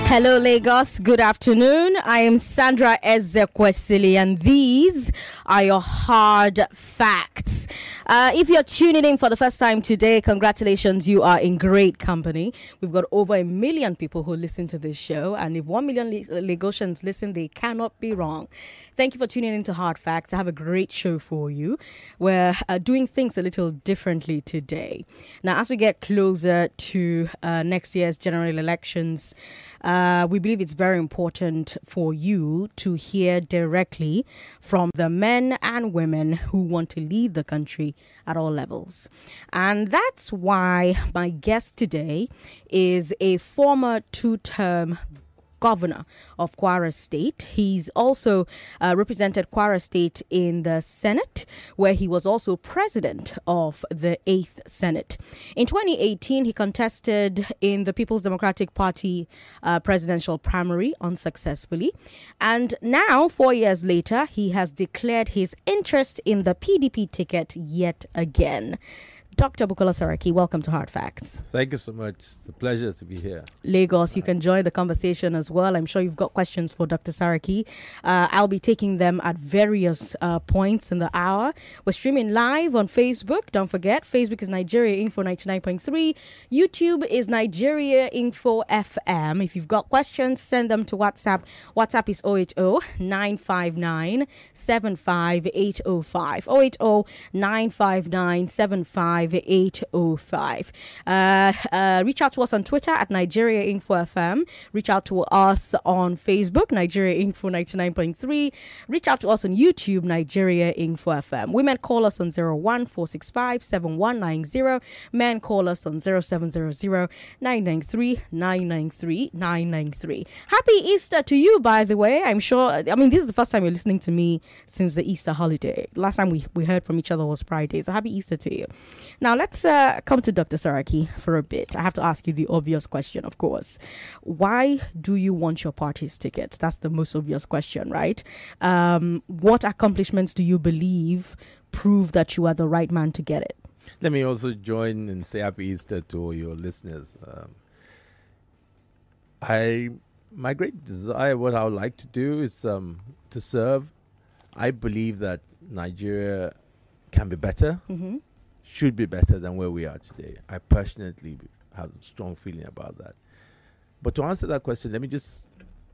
Hello, Lagos. Good afternoon. I am Sandra Ezekwesili, and these are your hard facts. If you're tuning in for the first time today, congratulations, you are in great company. We've got over 1 million people who listen to this show, and if 1 million Lagosians listen, they cannot be wrong. Thank you for tuning in to Hard Facts. I have a great show for you. We're doing things a little differently today. Now, as we get closer to next year's general elections, we believe it's very important for you to hear directly from the men and women who want to lead the country at all levels. And that's why my guest today is a former two-term governor of Kwara State. He's also represented Kwara State in the Senate, where he was also president of the 8th Senate. In 2018, he contested in the People's Democratic Party presidential primary unsuccessfully. And now, 4 years later, he has declared his interest in the PDP ticket yet again. Dr. Bukola Saraki, welcome to Hard Facts. Thank you so much. It's a pleasure to be here. Lagos, you can join the conversation as well. I'm sure you've got questions for Dr. Saraki. I'll be taking them at various points in the hour. We're streaming live on Facebook. Don't forget, Facebook is Nigeria Info 99.3. YouTube is Nigeria Info FM. If you've got questions, send them to WhatsApp. WhatsApp is 080-959-75805. 080-959-75805. Reach out to us on Twitter at Nigeria Info FM. Reach out to us on Facebook, Nigeria Info 99.3. Reach out to us on YouTube, Nigeria Info FM. Women call us on 014657190. Men call us on 0700-993-993-993. Happy Easter to you, by the way. I'm sure, this is the first time you're listening to me since the Easter holiday. Last time we heard from each other was Friday, so happy Easter to you. Now, let's come to Dr. Saraki for a bit. I have to ask you the obvious question, of course. Why do you want your party's ticket? That's the most obvious question, right? What accomplishments do you believe prove that you are the right man to get it? Let me also join and say happy Easter to all your listeners. My great desire, what I would like to do is to serve. I believe that Nigeria can be better. Mm-hmm. Should be better than where we are today. I personally have a strong feeling about that. But to answer that question, let me just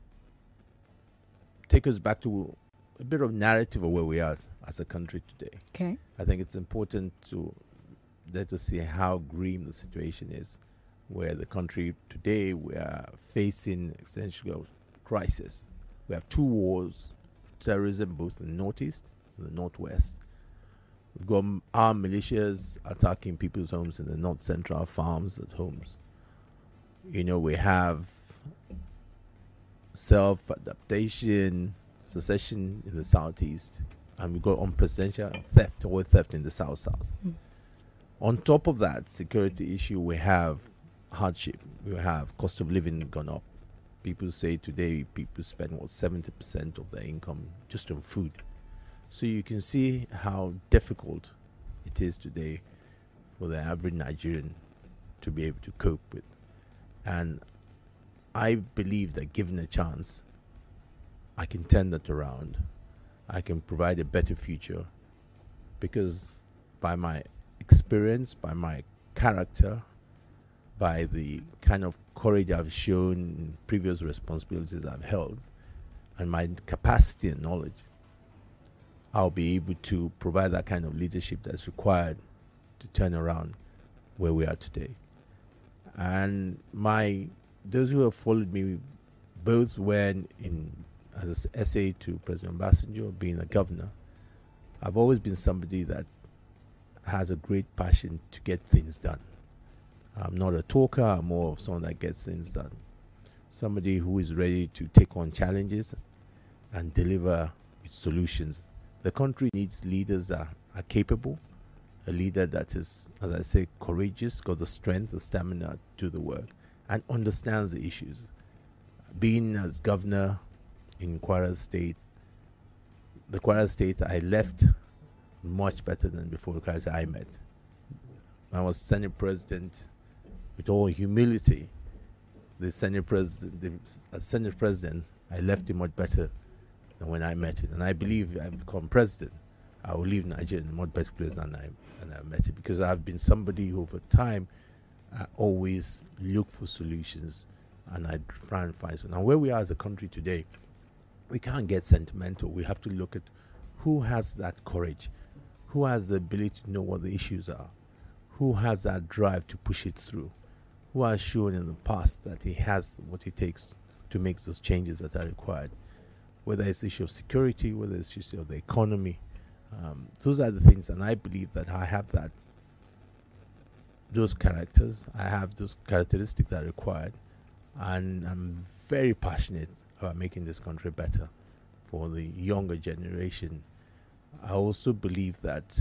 take us back to a bit of narrative of where we are as a country today. Okay. I think it's important to let us see how grim the situation is, where the country today, we are facing existential crisis. We have two wars, terrorism both in the northeast and the northwest. We've got armed militias attacking people's homes in the north central, farms at homes. We have self-adaptation, secession in the southeast, and we've got unprecedented theft in the south. On top of that security issue, we have hardship. We have cost of living gone up. People say today people spend 70% of their income just on food. So you can see how difficult it is today for the average Nigerian to be able to cope with. And I believe that given a chance, I can turn that around. I can provide a better future because by my experience, by my character, by the kind of courage I've shown in previous responsibilities I've held, and my capacity and knowledge, I'll be able to provide that kind of leadership that's required to turn around where we are today. And those who have followed me, both when as an SA to President Obasanjo, being a governor, I've always been somebody that has a great passion to get things done. I'm not a talker, I'm more of someone that gets things done. Somebody who is ready to take on challenges and deliver solutions. The country needs leaders that are capable, a leader that is, as I say, courageous, got the strength, the stamina to do the work, and understands the issues. Being as governor in Kwara State, the Kwara State I left much better than before because I met. I was Senate President with all humility. the Senate president, as Senate president, I left him much better than when I met it. And I believe I become president, I will leave Nigeria in a much better place than I met it, because I've been somebody who over time I always look for solutions and I try and find some. Now, where we are as a country today, we can't get sentimental. We have to look at who has that courage, who has the ability to know what the issues are, who has that drive to push it through, who has shown in the past that he has what it takes to make those changes that are required, whether it's the issue of security, whether it's the issue of the economy. Those are the things, and I believe that I have those characters, I have those characteristics that are required, and I'm very passionate about making this country better for the younger generation. I also believe that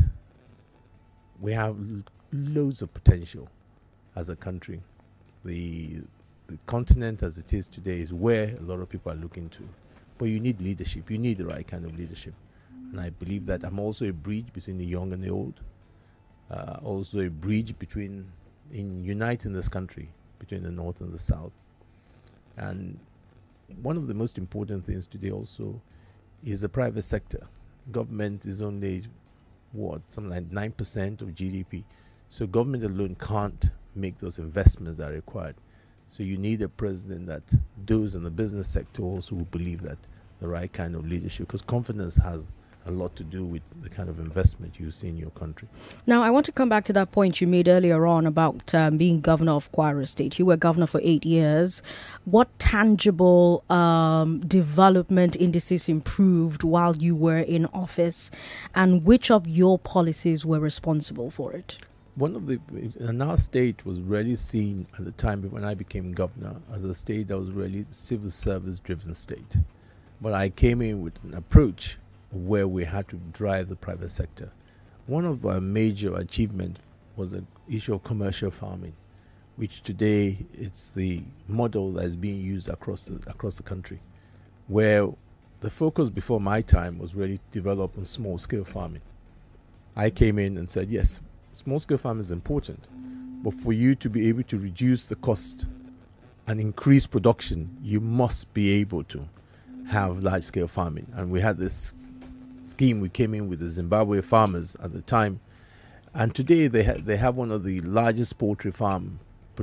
we have loads of potential as a country. The continent as it is today is where a lot of people are looking to. But you need leadership. You need the right kind of leadership. And I believe that I'm also a bridge between the young and the old. Also a bridge in uniting this country, between the North and the South. And one of the most important things today also is the private sector. Government is only, something like 9% of GDP. So government alone can't make those investments that are required. So you need a president that those in the business sector also will believe that the right kind of leadership, because confidence has a lot to do with the kind of investment you see in your country. Now, I want to come back to that point you made earlier on about being governor of Kwara State. You were governor for 8 years. What tangible development indices improved while you were in office, and which of your policies were responsible for it? And our state was really seen at the time when I became governor as a state that was really civil service driven state. But I came in with an approach where we had to drive the private sector. One of our major achievements was the issue of commercial farming, which today it's the model that is being used across the country, where the focus before my time was really to develop on small scale farming. I came in and said, yes, small scale farming is important, but for you to be able to reduce the cost and increase production, you must be able to have large scale farming. And we had this scheme we came in with the Zimbabwe farmers at the time, and today they have one of the largest poultry farm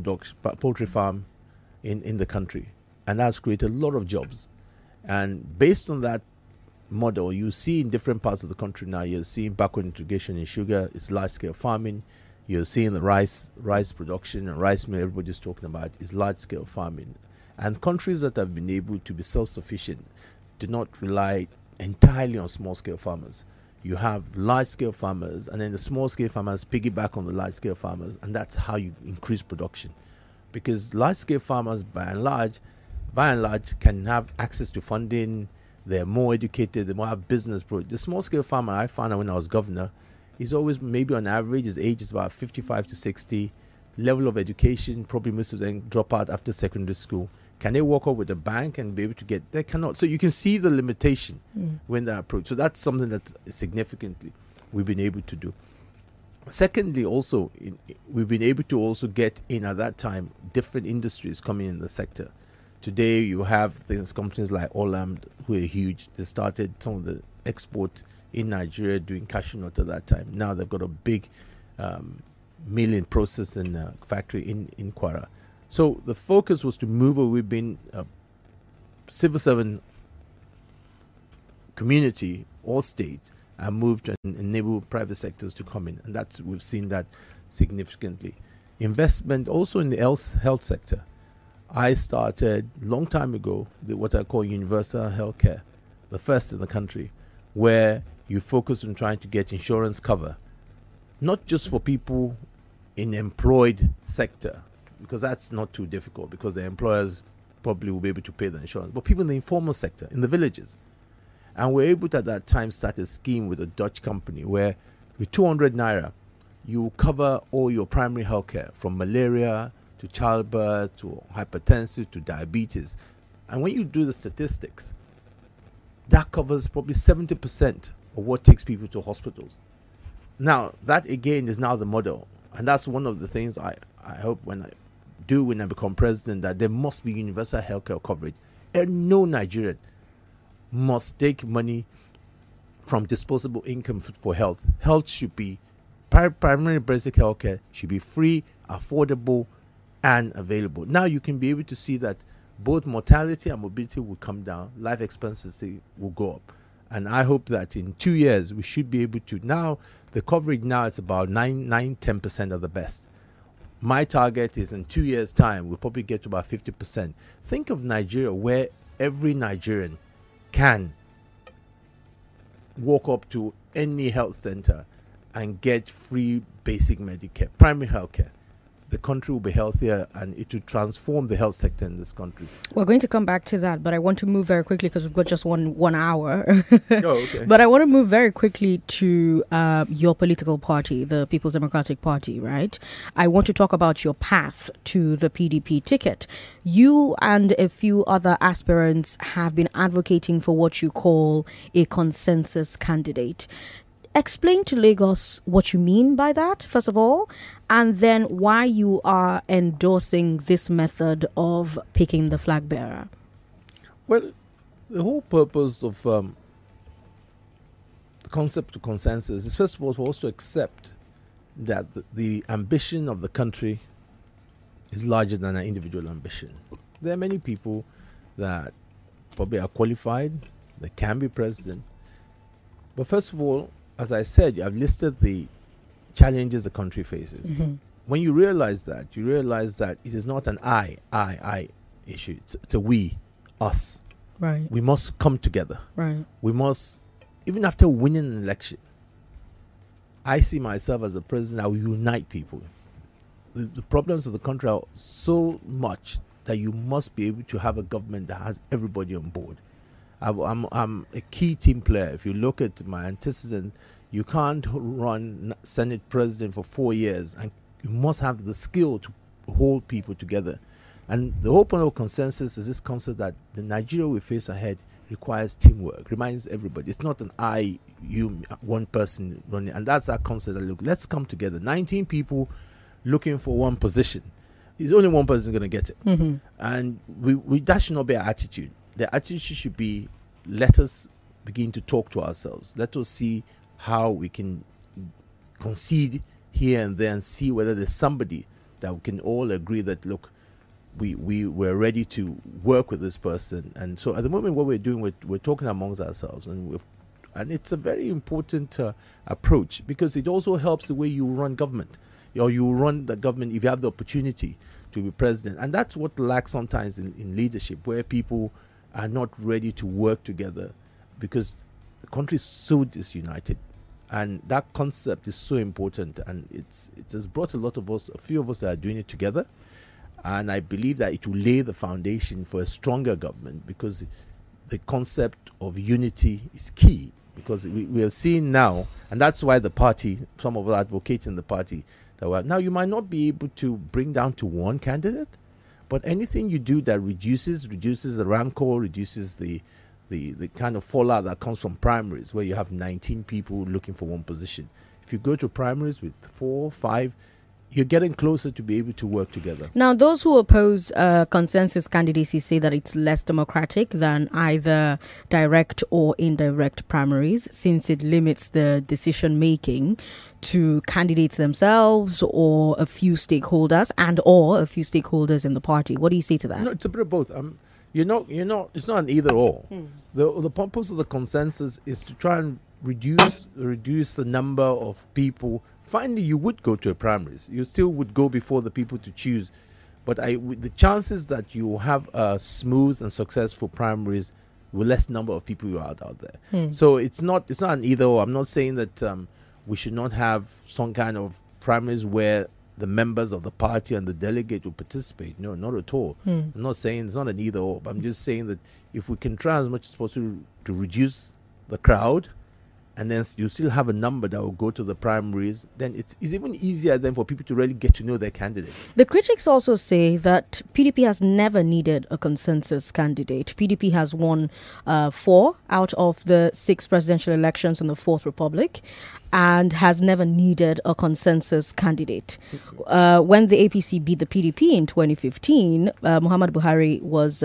in the country, and that's created a lot of jobs. And based on that model, you see in different parts of the country now, you're seeing backward integration in sugar, it's large scale farming. You're seeing the rice production and rice mill everybody's talking about is large scale farming. And countries that have been able to be self-sufficient do not rely entirely on small-scale farmers. You have large-scale farmers, and then the small-scale farmers piggyback on the large-scale farmers, and that's how you increase production. Because large-scale farmers, by and large, can have access to funding. They're more educated. They more have business. The small-scale farmer, I found out when I was governor, is always maybe on average his age is about 55 to 60. Level of education, probably most of them drop out after secondary school. Can they walk up with a bank and be able to get? They cannot. So you can see the limitation when they approach. So that's something that significantly we've been able to do. Secondly, also, we've been able to also get in at that time different industries coming in the sector. Today you have companies like Olam, who are huge. They started some of the export in Nigeria doing cashew nut at that time. Now they've got a big milling processing factory in Kwara. So the focus was to move away. We've been a civil servant community or state and moved to enable private sectors to come in. And we've seen that significantly. Investment also in the health sector. I started a long time ago what I call universal healthcare, the first in the country, where you focus on trying to get insurance cover, not just for people in the employed sector, because that's not too difficult because the employers probably will be able to pay the insurance, but people in the informal sector, in the villages. And we're able to at that time start a scheme with a Dutch company where with 200 naira, you cover all your primary healthcare from malaria to childbirth to hypertension to diabetes. And when you do the statistics, that covers probably 70% of what takes people to hospitals. Now, that again is now the model. And that's one of the things I hope when I do when I become president, that there must be universal healthcare coverage. And no Nigerian must take money from disposable income for health. Health should be primary basic healthcare should be free, affordable, and available. Now you can be able to see that both mortality and morbidity will come down, life expectancy will go up. And I hope that in 2 years we should be able to. Now the coverage now is about 10% of the best. My target is in 2 years' time we'll probably get to about 50%. Think of Nigeria, where every Nigerian can walk up to any health center and get free basic Medicare, primary health care. The country will be healthier, and it will transform the health sector in this country. We're going to come back to that, but I want to move very quickly because we've got just one hour. Okay. But I want to move very quickly to your political party, the People's Democratic Party, right? I want to talk about your path to the PDP ticket. You and a few other aspirants have been advocating for what you call a consensus candidate. Explain to Lagos what you mean by that, first of all, and then why you are endorsing this method of picking the flag bearer. Well, the whole purpose of the concept of consensus is, first of all, for us to accept that the ambition of the country is larger than our individual ambition. There are many people that probably are qualified, that can be president. But first of all, as I said, I've listed the challenges the country faces. Mm-hmm. When you realize that it is not an I issue. It's a we, us. Right. We must come together. Right. We must, even after winning an election, I see myself as a president, I will unite people. The problems of the country are so much that you must be able to have a government that has everybody on board. I'm a key team player. If you look at my antecedent, you can't run Senate president for 4 years, and you must have the skill to hold people together. And the whole point of consensus is this concept that the Nigeria we face ahead requires teamwork, reminds everybody. It's not an I, you, one person running. And that's our concept. Look, let's come together. 19 people looking for one position. There's only one person going to get it. Mm-hmm. And that should not be our attitude. The attitude should be, let us begin to talk to ourselves. Let us see how we can concede here and there and see whether there's somebody that we can all agree that, look, we're ready to work with this person. And so at the moment what we're doing, we're talking amongst ourselves, and it's a very important approach, because it also helps the way you run government, or you run the government if you have the opportunity to be president. And that's what lacks sometimes in leadership, where people are not ready to work together because the country is so disunited. And that concept is so important, and it has brought a few of us that are doing it together. And I believe that it will lay the foundation for a stronger government, because the concept of unity is key. Because we are seeing now, and that's why the party, some of us advocate in the party, that now you might not be able to bring down to one candidate, but anything you do that reduces the rancor, reduces the kind of fallout that comes from primaries, where you have 19 people looking for one position. If you go to primaries with 4, 5, you're getting closer to be able to work together. Now, those who oppose consensus candidacy say that it's less democratic than either direct or indirect primaries, since it limits the decision making to candidates themselves or a few stakeholders in the party. What do you say to that? No, it's a bit of both. It's not an either or. The purpose of the consensus is to try and reduce the number of people. Finally, you would go to a primaries. You still would go before the people to choose. But the chances that you have a smooth and successful primaries with less number of people you are out there. So it's not an either or. I'm not saying that we should not have some kind of primaries where the members of the party and the delegate will participate. No, not at all. I'm not saying it's not an either or, but I'm just saying that if we can try as much as possible to reduce the crowd, and then you still have a number that will go to the primaries, then it's even easier then for people to really get to know their candidate. The critics also say that PDP has never needed a consensus candidate. PDP has won 4 out of the 6 presidential elections in the Fourth Republic. and has never needed a consensus candidate. When the APC beat the PDP in 2015, Muhammad Buhari was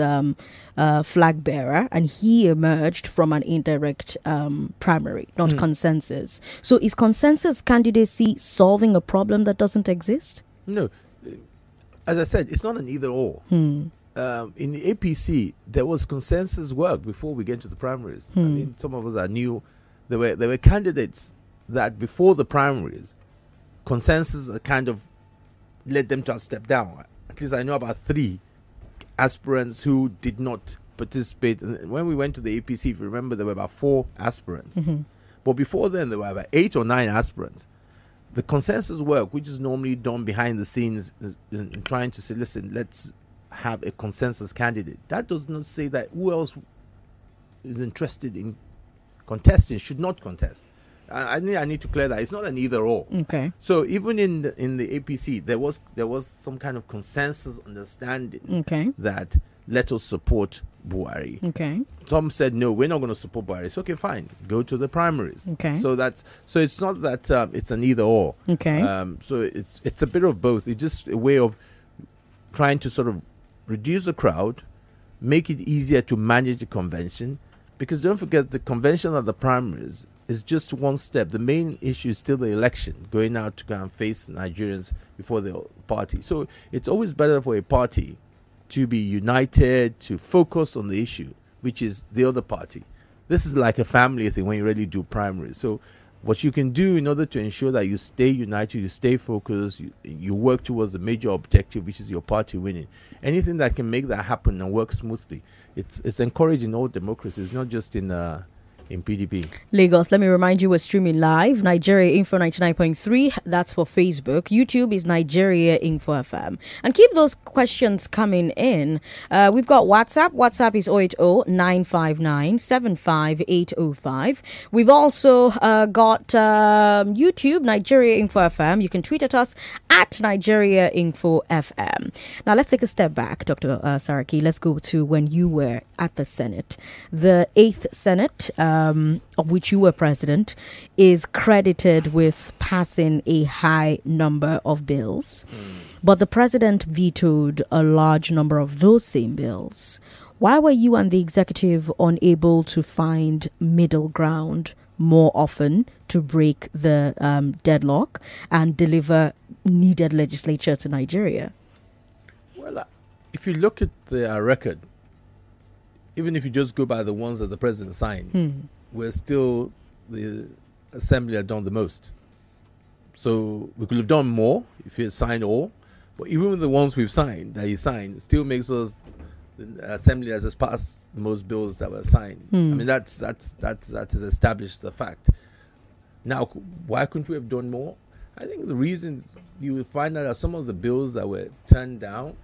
flag bearer, and he emerged from an indirect primary, not consensus. So is consensus candidacy solving a problem that doesn't exist? No. As I said, it's not an either or. In the APC, there was consensus work before we get to the primaries. I mean, some of us are new. There were candidates that before the primaries, consensus kind of led them to have stepped down. At least I know about 3 aspirants who did not participate. And when we went to the APC, if you remember, there were about 4 aspirants. But before then, there were about 8 or 9 aspirants. The consensus work, which is normally done behind the scenes in trying to say, listen, let's have a consensus candidate. That does not say that who else is interested in contesting should not contest. I need to clear that it's not an either or. Okay. So even in the APC, there was some kind of consensus understanding that let us support Buhari. Okay. Some said no, we're not going to support Buhari. It's okay, fine, go to the primaries. Okay. So it's not that it's an either or. Okay. So it's a bit of both. It's just a way of trying to sort of reduce the crowd, make it easier to manage the convention, because don't forget the convention of the primaries is just one step. The main issue is still the election, going out to go and face Nigerians before the party. So it's always better for a party to be united, to focus on the issue, which is the other party. This is like a family thing when you really do primaries. So what you can do in order to ensure that you stay united, you stay focused, you work towards the major objective, which is your party winning. Anything that can make that happen and work smoothly, it's encouraged in all democracies, not just in PDP. Lagos, let me remind you, we're streaming live. Nigeria Info 99.3, that's for Facebook. YouTube is Nigeria Info FM. And keep those questions coming in. We've got WhatsApp. WhatsApp is 080-959-75805. We've also got YouTube, Nigeria Info FM. You can tweet at us at Nigeria Info FM. Now, let's take a step back, Dr. Saraki. Let's go to when you were at the Senate. The 8th Senate, of which you were president, is credited with passing a high number of bills. But the president vetoed a large number of those same bills. Why were you and the executive unable to find middle ground more often to break the deadlock and deliver needed legislature to Nigeria? Well, if you look at the record, even if you just go by the ones that the president signed, we're still, the assembly had done the most. So we could have done more if he had signed all, but even with the ones we've signed, that he signed, still makes us the assembly has passed the most bills that were signed. I mean, that is established as a fact. Now, why couldn't we have done more? I think the reason you will find out that some of the bills that were turned down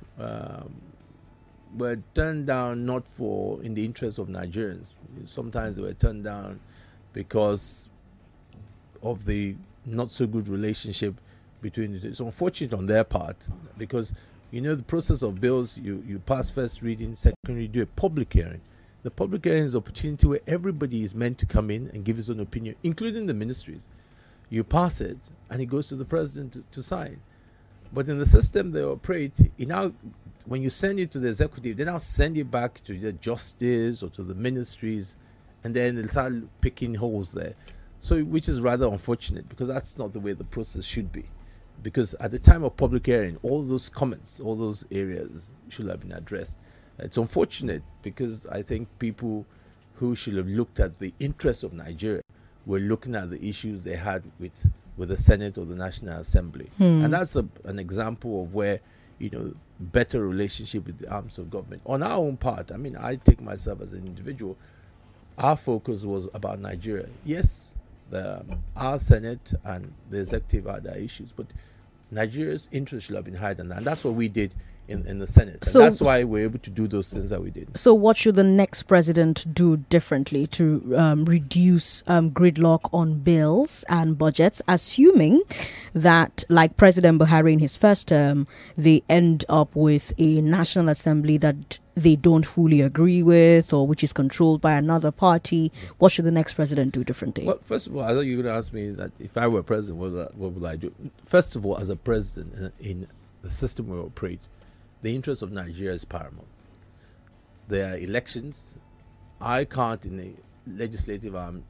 not for in the interest of Nigerians. Sometimes they were turned down because of the not so good relationship between the two. It's unfortunate on their part because, the process of bills, you pass first reading, second reading, do a public hearing. The public hearing is an opportunity where everybody is meant to come in and give his own opinion, including the ministries. You pass it and it goes to the president to sign. But in the system they operate, when you send it to the executive, they now send it back to the justice or to the ministries, and then they start picking holes there. So, which is rather unfortunate because that's not the way the process should be. Because at the time of public hearing, all those comments, all those areas should have been addressed. It's unfortunate because I think people who should have looked at the interests of Nigeria were looking at the issues they had with the Senate or the National Assembly. And that's an example of where, better relationship with the arms of government. On our own part, I mean, I take myself as an individual, our focus was about Nigeria. Yes, our Senate and the executive had their issues, but Nigeria's interest should have been higher than that. And that's what we did in the Senate. And that's why we're able to do those things that we did. So what should the next president do differently to reduce gridlock on bills and budgets, assuming that, like President Buhari in his first term, they end up with a National Assembly that they don't fully agree with, or which is controlled by another party? What should the next president do differently? Well, first of all, I thought you were going to ask me that if I were president, what would I do? First of all, as a president in the system we operate, the interest of Nigeria is paramount. There are elections. I can't, in the legislative arm,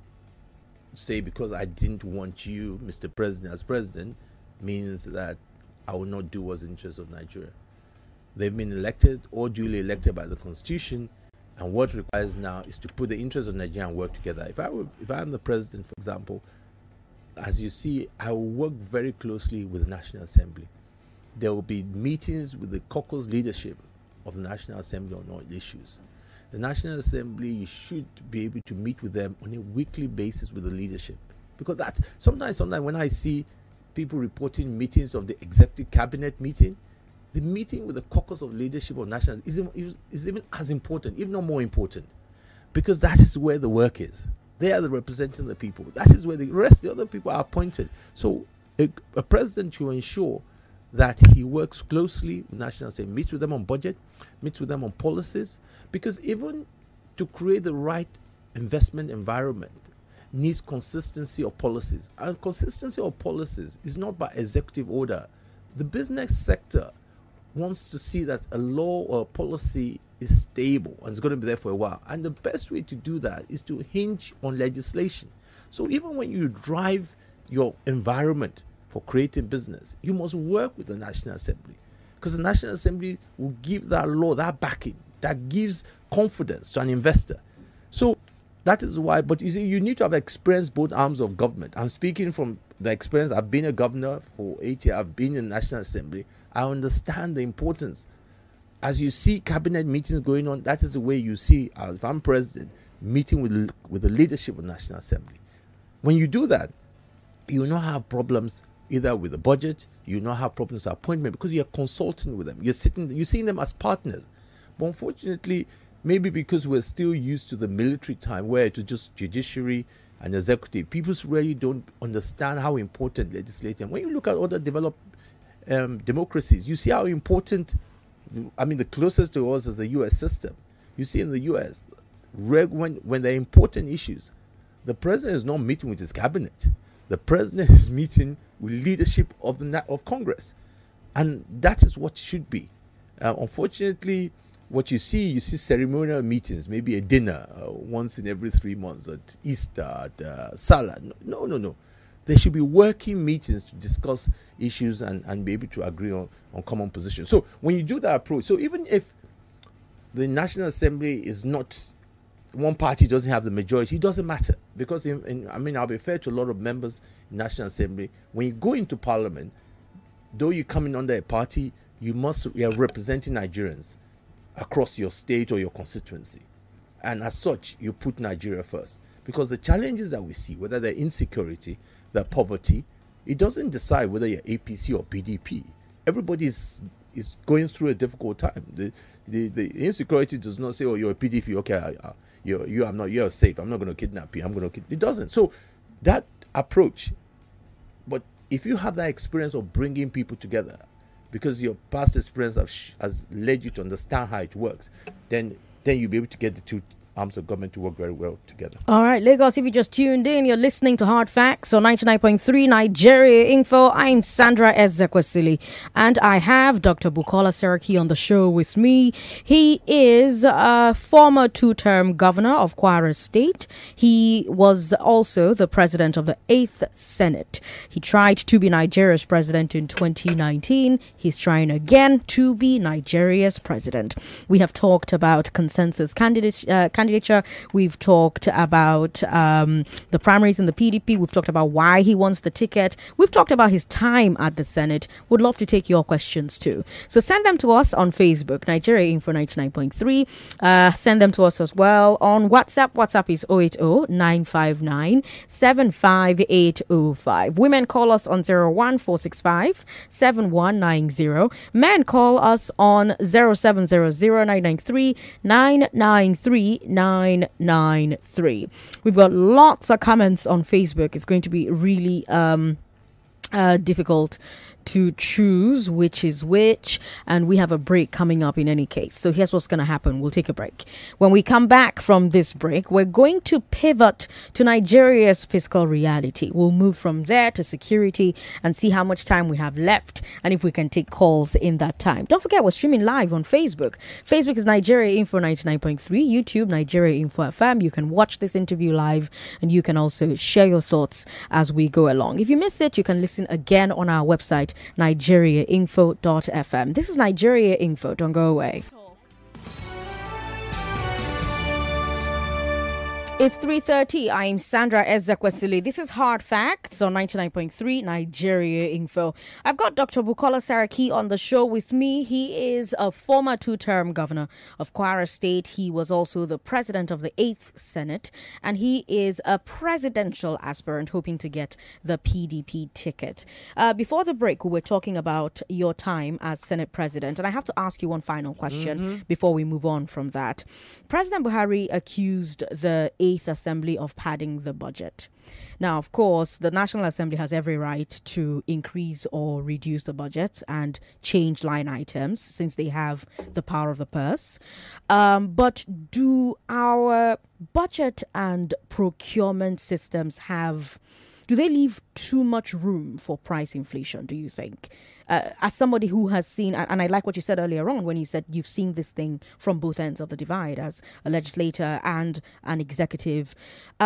say because I didn't want you, Mr. President, as president, means that I will not do what's in the interest of Nigeria. They've been elected or duly elected by the Constitution, and what requires now is to put the interests of Nigeria and work together. If I'm the president, for example, as you see, I will work very closely with the National Assembly. There will be meetings with the caucus leadership of the National Assembly on all issues. The National Assembly, you should be able to meet with them on a weekly basis with the leadership. Because that's sometimes when I see people reporting meetings of the executive cabinet meeting, the meeting with the caucus of leadership of national is even as important, if not more important. Because that is where the work is. They are the representing the people. That is where the rest, the other people are appointed. So a president should ensure that he works closely with National Assembly, meets with them on budget, meets with them on policies, because even to create the right investment environment needs consistency of policies. And consistency of policies is not by executive order. The business sector wants to see that a law or a policy is stable and it's going to be there for a while. And the best way to do that is to hinge on legislation. So even when you drive your environment for creating business, you must work with the National Assembly, because the National Assembly will give that law, that backing, that gives confidence to an investor. So that is why, but you see, you need to have experienced both arms of government. I'm speaking from the experience. I've been a governor for 8 years. I've been in the National Assembly. I understand the importance. As you see cabinet meetings going on, that is the way you see, if I'm president, meeting with the leadership of the National Assembly. When you do that, you will not have problems either with the budget, you will not have problems with appointment, because you're consulting with them. You're seeing them as partners. But unfortunately, maybe because we're still used to the military time where it was just judiciary and executive, people really don't understand how important legislating. When you look at other developed democracies, you see how important, the closest to us is the U.S. system. You see in the U.S., when there are important issues, the president is not meeting with his cabinet. The president is meeting with leadership of Congress. And that is what it should be. Unfortunately, what you see ceremonial meetings, maybe a dinner once in every 3 months, at Easter, at Salah. No. There should be working meetings to discuss issues and be able to agree on common positions. So when you do that approach, so even if the National Assembly is not, one party doesn't have the majority, it doesn't matter. Because, I'll be fair to a lot of members in National Assembly, when you go into Parliament, though you come in under a party, you are representing Nigerians across your state or your constituency. And as such, you put Nigeria first. Because the challenges that we see, whether they're insecurity, they're poverty, it doesn't decide whether you're APC or PDP. Everybody is going through a difficult time. The insecurity does not say, oh, you're a PDP, okay, you're safe, I'm not going to kidnap you, it doesn't. So that approach, but if you have that experience of bringing people together, because your past experience has led you to understand how it works, then you'll be able to get the two arms of government to work very well together. All right, Lagos, if you just tuned in, you're listening to Hard Facts on 99.3 Nigeria Info. I'm Sandra Ezekwesili, and I have Dr. Bukola Saraki on the show with me. He is a former two-term governor of Kwara State. He was also the president of the 8th Senate. He tried to be Nigeria's president in 2019. He's trying again to be Nigeria's president. We have talked about consensus candidature. We've talked about the primaries in the PDP. We've talked about why he wants the ticket. We've talked about his time at the Senate. Would love to take your questions too. So send them to us on Facebook, Nigeria Info 99.3. Send them to us as well on WhatsApp. WhatsApp is 080-959-75805. Women call us on 01465-7190. Men call us on 0700-993-993. 993. We've got lots of comments on Facebook. It's going to be really difficult to choose which is which, and we have a break coming up in any case. So here's what's going to happen. We'll take a break. When we come back from this break, we're going to pivot to Nigeria's fiscal reality. We'll move from there to security and see how much time we have left and if we can take calls in that time. Don't forget, we're streaming live on Facebook. Facebook is Nigeria Info 99.3, YouTube Nigeria Info FM. You can watch this interview live, and you can also share your thoughts as we go along. If you missed it, you can listen again on our website, nigeriainfo.fm. This is Nigeria Info. Don't go away. It's 3:30. I'm Sandra Ezekwesili. This is Hard Facts on 99.3 Nigeria Info. I've got Dr. Bukola Saraki on the show with me. He is a former two-term governor of Kwara State. He was also the president of the 8th Senate, and he is a presidential aspirant hoping to get the PDP ticket. Before the break, we were talking about your time as Senate president, and I have to ask you one final question before we move on from that. President Buhari accused the 8th Assembly of padding the budget. Now, of course, the National Assembly has every right to increase or reduce the budget and change line items since they have the power of the purse. But do our budget and procurement systems do they leave too much room for price inflation, do you think? As somebody who has seen, and I like what you said earlier on when you said you've seen this thing from both ends of the divide as a legislator and an executive,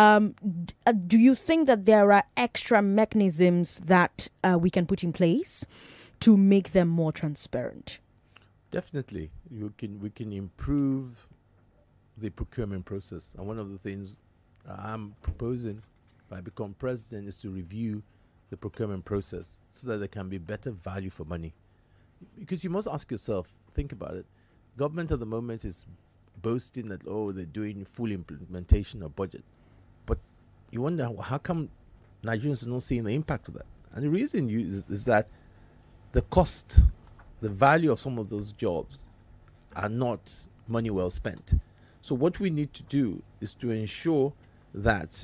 do you think that there are extra mechanisms that we can put in place to make them more transparent? Definitely. We can improve the procurement process. And one of the things I'm proposing if I become president is to review the procurement process so that there can be better value for money. Because you must ask yourself, think about it. Government at the moment is boasting that, they're doing full implementation of budget. But you wonder, how come Nigerians are not seeing the impact of that? And the reason is that the cost, the value of some of those jobs are not money well spent. So what we need to do is to ensure that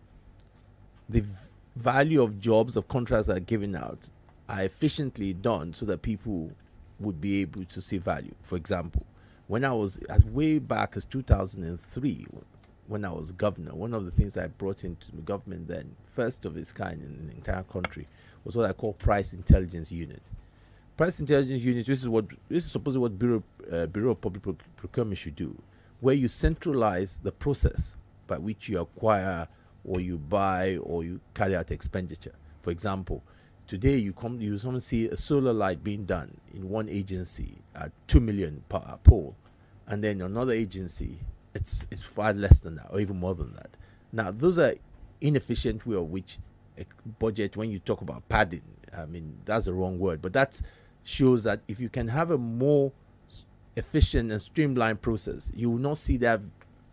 the value of jobs, of contracts that are given out are efficiently done so that people would be able to see value. For example, when I was as way back as 2003, when I was governor, one of the things I brought into the government then, first of its kind in the entire country, was what I call Price Intelligence Unit. Price Intelligence Unit, this is supposedly what Bureau of Public Procurement should do, where you centralize the process by which you acquire or you buy or you carry out expenditure. For example, today you see a solar light being done in one agency at 2 million per pole, and then another agency it's far less than that or even more than that. Now those are inefficient way of which a budget, when you talk about padding, I mean that's the wrong word, but that shows that if you can have a more efficient and streamlined process, you will not see that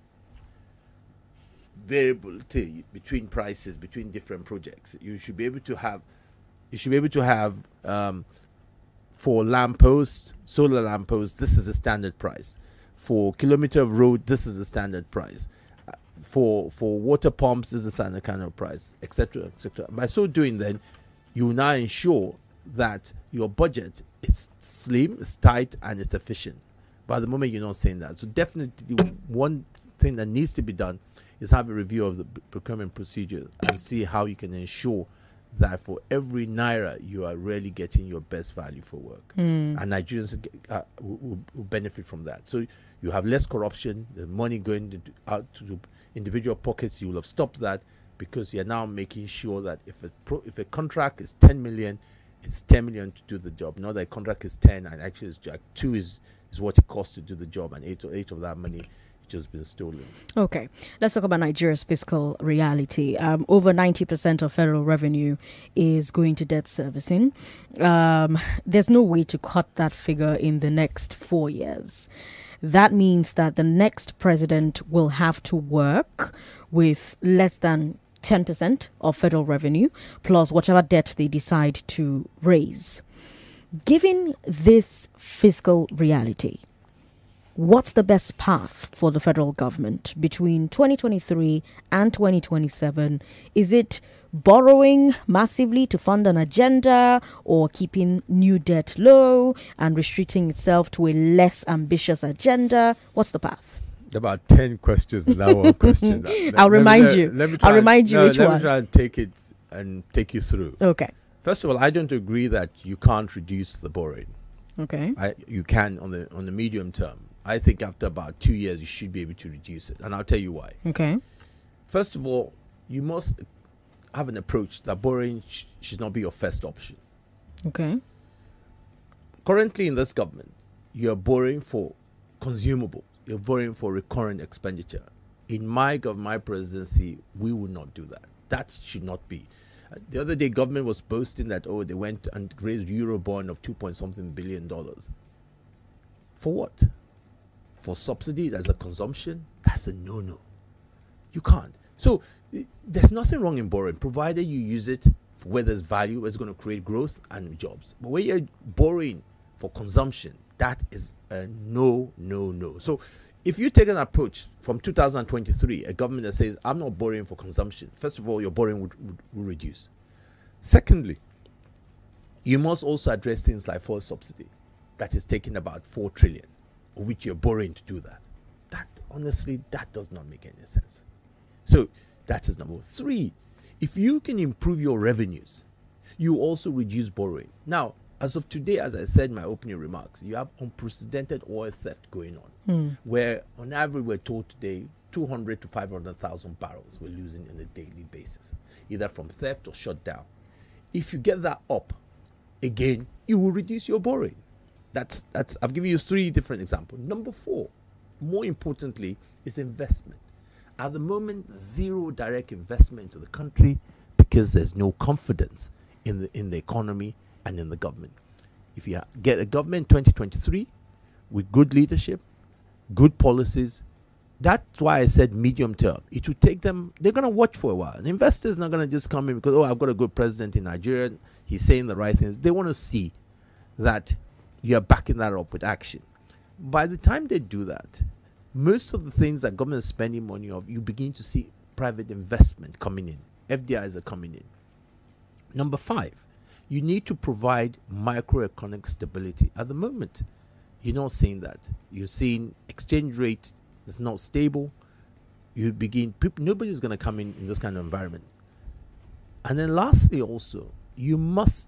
variability between prices between different projects. You should be able to have for lampposts, solar lampposts, this is a standard price. For kilometer of road, this is a standard price. For water pumps, this is a standard kind of price, etc., etc. By so doing, then you now ensure that your budget is slim, it's tight, and it's efficient. But at the moment, you're not saying that. So definitely, one thing that needs to be done is have a review of the procurement procedure and see how you can ensure that for every naira you are really getting your best value for work. And Nigerians will benefit from that. So you have less corruption, the money going out to individual pockets, you will have stopped that because you're now making sure that if a contract is 10 million, it's 10 million to do the job. Not that a contract is 10 and actually it's like 2 is what it costs to do the job, and 8 of that money just been stolen. Okay, let's talk about Nigeria's fiscal reality. Over 90% of federal revenue is going to debt servicing. There's no way to cut that figure in the next 4 years. That means that the next president will have to work with less than 10% of federal revenue plus whatever debt they decide to raise. Given this fiscal reality, what's the best path for the federal government between 2023 and 2027? Is it borrowing massively to fund an agenda, or keeping new debt low and restricting itself to a less ambitious agenda? What's the path? About 10 questions in that one question. I'll remind you which one. Let me try and take it and take you through. Okay. First of all, I don't agree that you can't reduce the borrowing. Okay. You can on the medium term. I think after about 2 years, you should be able to reduce it. And I'll tell you why. Okay. First of all, you must have an approach that borrowing should not be your first option. Okay. Currently in this government, you're borrowing for consumable. You're borrowing for recurrent expenditure. In my presidency, we will not do that. That should not be. The other day, government was boasting that, they went and raised Eurobond of $2.something billion. For what? For subsidy? That's a consumption? That's a no-no. You can't. So there's nothing wrong in borrowing, provided you use it for where there's value, where it's going to create growth and jobs. But when you're borrowing for consumption, that is a no. So if you take an approach from 2023, a government that says, I'm not borrowing for consumption, first of all, your borrowing would reduce. Secondly, you must also address things like fuel subsidy that is taking about 4 trillion, of which you're borrowing to do that. That, honestly, that does not make any sense. So that is number 3. If you can improve your revenues, you also reduce borrowing. Now, as of today, as I said in my opening remarks, you have unprecedented oil theft going on, where on average we're told today 200 to 500,000 barrels we're losing on a daily basis, either from theft or shutdown. If you get that up, again, you will reduce your borrowing. That's I've given you 3 different examples. Number 4, more importantly, is investment. At the moment, zero direct investment into the country because there's no confidence in the economy and in the government. If you get a government in 2023 with good leadership, good policies, that's why I said medium term. It will take them, they're going to watch for a while. An investor's not going to just come in because, I've got a good president in Nigeria, he's saying the right things. They want to see that you're backing that up with action. By the time they do that, most of the things that government is spending money on, you begin to see private investment coming in. FDIs are coming in. Number 5, you need to provide microeconomic stability. At the moment, you're not seeing that. You're seeing exchange rate that's not stable. Nobody's going to come in this kind of environment. And then lastly also, you must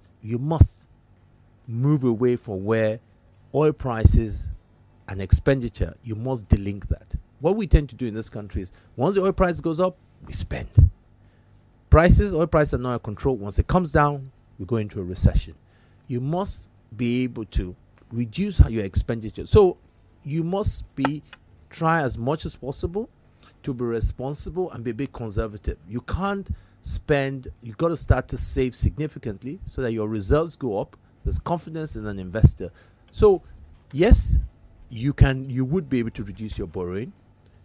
move away from where oil prices and expenditure, you must delink that. What we tend to do in this country is, once the oil price goes up, we spend. Oil prices are not in control. Once it comes down, we go into a recession. You must be able to reduce your expenditure. So you must try as much as possible to be responsible and be a bit conservative. You can't spend, you've got to start to save significantly so that your results go up. There's confidence in an investor. So yes, you would be able to reduce your borrowing.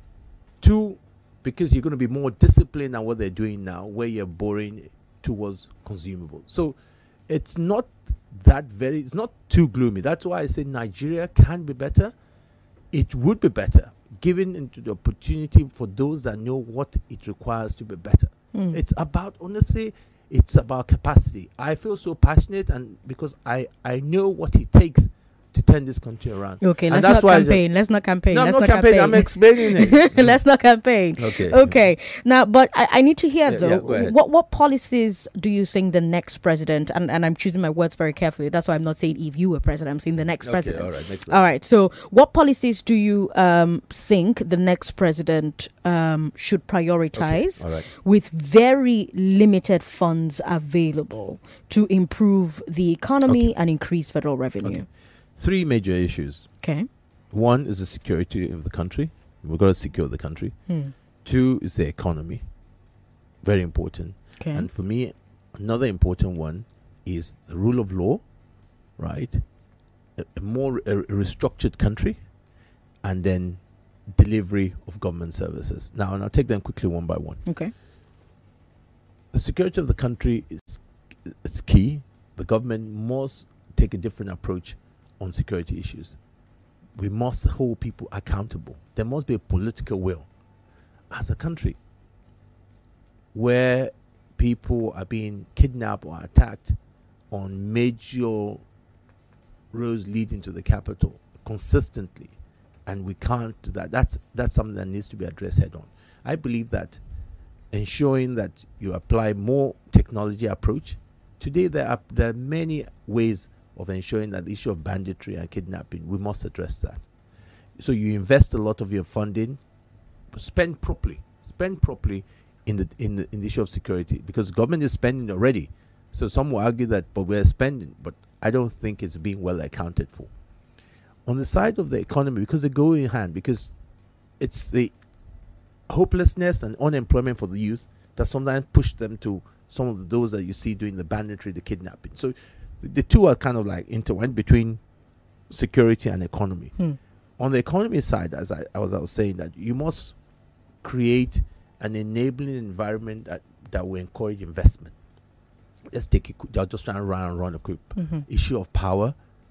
2, because you're going to be more disciplined than what they're doing now, where you're borrowing towards consumable. So it's not too gloomy. That's why I say Nigeria can be better. It would be better, given into the opportunity for those that know what it requires to be better. It's about, honestly, it's about capacity. I feel so passionate, and because I know what it takes to turn this country around. Okay, let's not campaign. No, I'm not campaigning. I'm explaining it. Let's not campaign. Okay. Now, but I need to hear though. What policies do you think the next president, and I'm choosing my words very carefully. That's why I'm not saying if you were president. I'm saying the next president. All right. So, what policies do you think the next president should prioritize with very limited funds available to improve the economy and increase federal revenue? 3 major issues. Okay. 1 is the security of the country. We've got to secure the country. 2 is the economy. Very important. Okay. And for me, another important one is the rule of law, right? A more restructured country, and then delivery of government services. Now, and I'll take them quickly one by one. Okay. The security of the country is key. The government must take a different approach on security issues. we must hold people accountable. There must be a political will as a country where people are being kidnapped or attacked on major roads leading to the capital consistently, and we can't do that. That's something that needs to be addressed head on. I believe that ensuring that you apply more technology approach. Today there are many ways of ensuring that the issue of banditry and kidnapping, we must address that. So you invest a lot of your funding, spend properly in the issue of security, because the government is spending already. So some will argue that, but we're spending, but I don't think it's being well accounted for. On the side of the economy, because they go in hand, because it's the hopelessness and unemployment for the youth that sometimes push them to some of those that you see doing the banditry, the kidnapping. So the two are kind of like intertwined between security and economy. On the economy side, as I was saying, that you must create an enabling environment that will encourage investment. Let's take they're just trying to run a quick issue of power.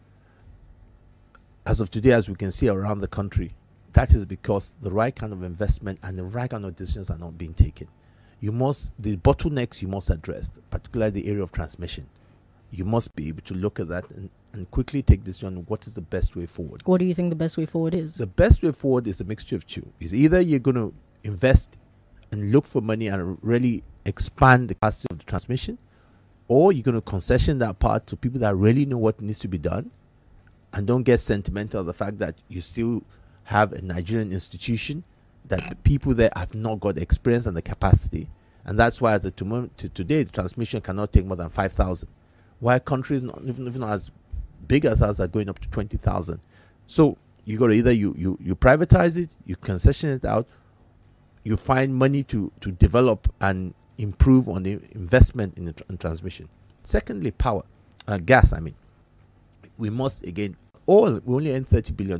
As of today, as we can see around the country, that is because the right kind of investment and the right kind of decisions are not being taken. The bottlenecks you must address, particularly the area of transmission. You must be able to look at that and quickly take decision on what is the best way forward. What do you think the best way forward is? The best way forward is a mixture of two. Is either you're going to invest and look for money and really expand the capacity of the transmission, or you're going to concession that part to people that really know what needs to be done and don't get sentimental of the fact that you still have a Nigerian institution that the people there have not got the experience and the capacity. And that's why today the transmission cannot take more than 5,000. While countries not even as big as us are going up to 20,000. So you got to either you privatize it, you concession it out, you find money to develop and improve on the investment in transmission. Secondly, power, gas. I mean, we must again we only earn $30 billion.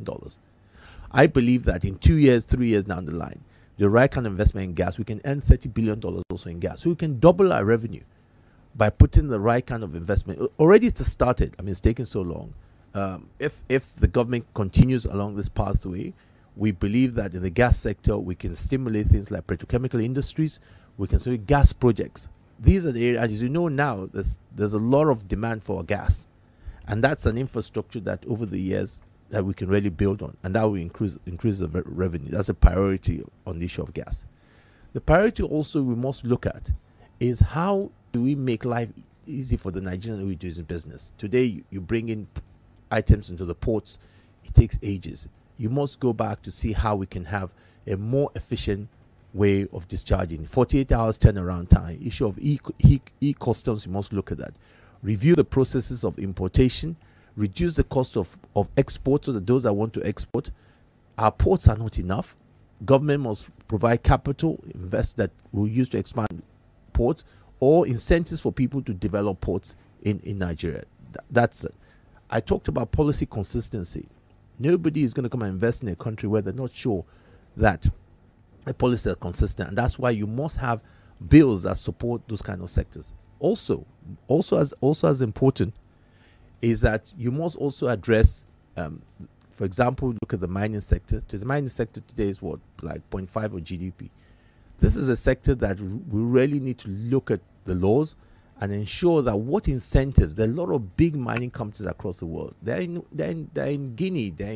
I believe that in 2 years, 3 years down the line, the right kind of investment in gas, we can earn $30 billion also in gas. So we can double our revenue by putting the right kind of investment. Already it's started. I mean, it's taken so long. If the government continues along this pathway, we believe that in the gas sector, we can stimulate things like petrochemical industries. We can stimulate gas projects. These are the areas, and as you know now, there's a lot of demand for gas. And that's an infrastructure that over the years that we can really build on. And that will increase the revenue. That's a priority on the issue of gas. The priority also we must look at is how do we make life easy for the Nigerian who are doing business. Today, you bring in items into the ports, it takes ages. You must go back to see how we can have a more efficient way of discharging. 48 hours turnaround time. Issue of e-customs, you must look at that. Review the processes of importation, reduce the cost of export so that those that want to export. Our ports are not enough. Government must provide capital, invest that we'll use to expand ports, or incentives for people to develop ports in Nigeria. That's it. I talked about policy consistency. Nobody is going to come and invest in a country where they're not sure that the policies are consistent, and that's why you must have bills that support those kind of sectors. Also as important is that you must also address, for example, look at the mining sector. The mining sector today is like 0.5 of GDP. This is a sector that we really need to look at the laws and ensure that what incentives. There are a lot of big mining companies across the world. They're in Guinea, they're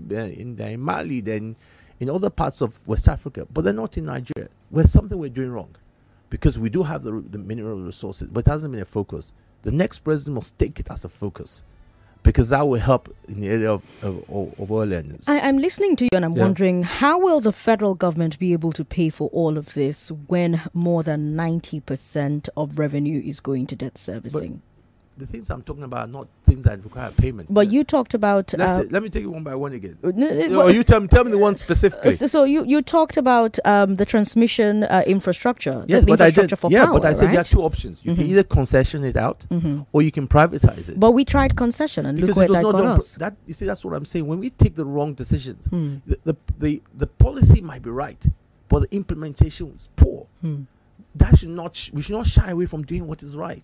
in Mali, they're in other parts of West Africa, but they're not in Nigeria. Where something we're doing wrong, because we do have the mineral resources, but it hasn't been a focus. The next president must take it as a focus, because that will help in the area of oil earners. I'm listening to you and I'm wondering, how will the federal government be able to pay for all of this when more than 90% of revenue is going to debt servicing? But the things I'm talking about are not things that require payment. But you talked about... let me take it one by one again. Or you tell me the one specifically. So you talked about the transmission infrastructure. Yes, but infrastructure for power, but I said there are two options. You can either concession it out or you can privatize it. But we tried concession and because look where that got us. You see, that's what I'm saying. When we take the wrong decisions, the policy might be right, but the implementation is poor. We should not shy away from doing what is right.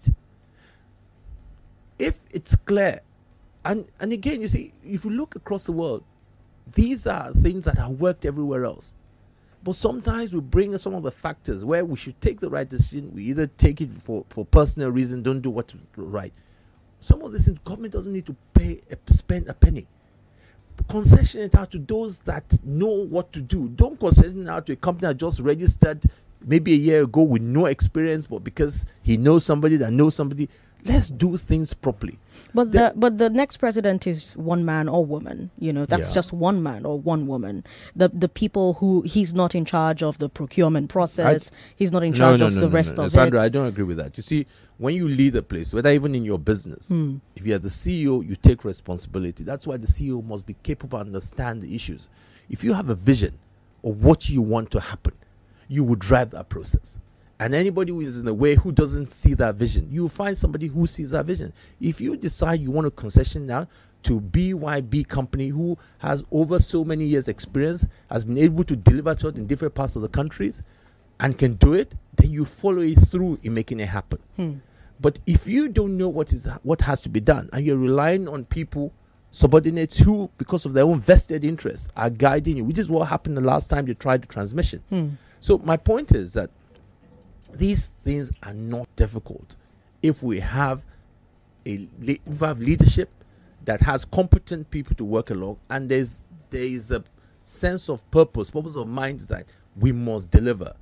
If it's clear, and again, you see, if you look across the world, These are things that have worked everywhere else. But sometimes we bring some of the factors where we should take the right decision. We either take it for personal reason, don't do what's right. Some of this government doesn't need to spend a penny. Concession it out to those that know what to do. Don't concession it out to a company that just registered maybe a year ago with no experience, but because he knows somebody that knows somebody. Let's do things properly. But the next president is one man or woman. That's just one man or one woman. The people who he's not in charge of the procurement process. He's not in charge of the rest of Sandra, it. I don't agree with that. You see, when you lead a place, whether even in your business, if you're the CEO, you take responsibility. That's why the CEO must be capable to understand the issues. If you have a vision of what you want to happen, you will drive that process. And anybody who is in the way, who doesn't see that vision, you find somebody who sees that vision. If you decide you want a concession now to BYB company who has over so many years experience, has been able to deliver to it in different parts of the countries and can do it, then you follow it through in making it happen. But if you don't know what has to be done and you're relying on people, subordinates who, because of their own vested interests, are guiding you, which is what happened the last time they tried the transmission. So my point is that these things are not difficult if we have leadership that has competent people to work along, and there is a sense of purpose of mind that we must deliver.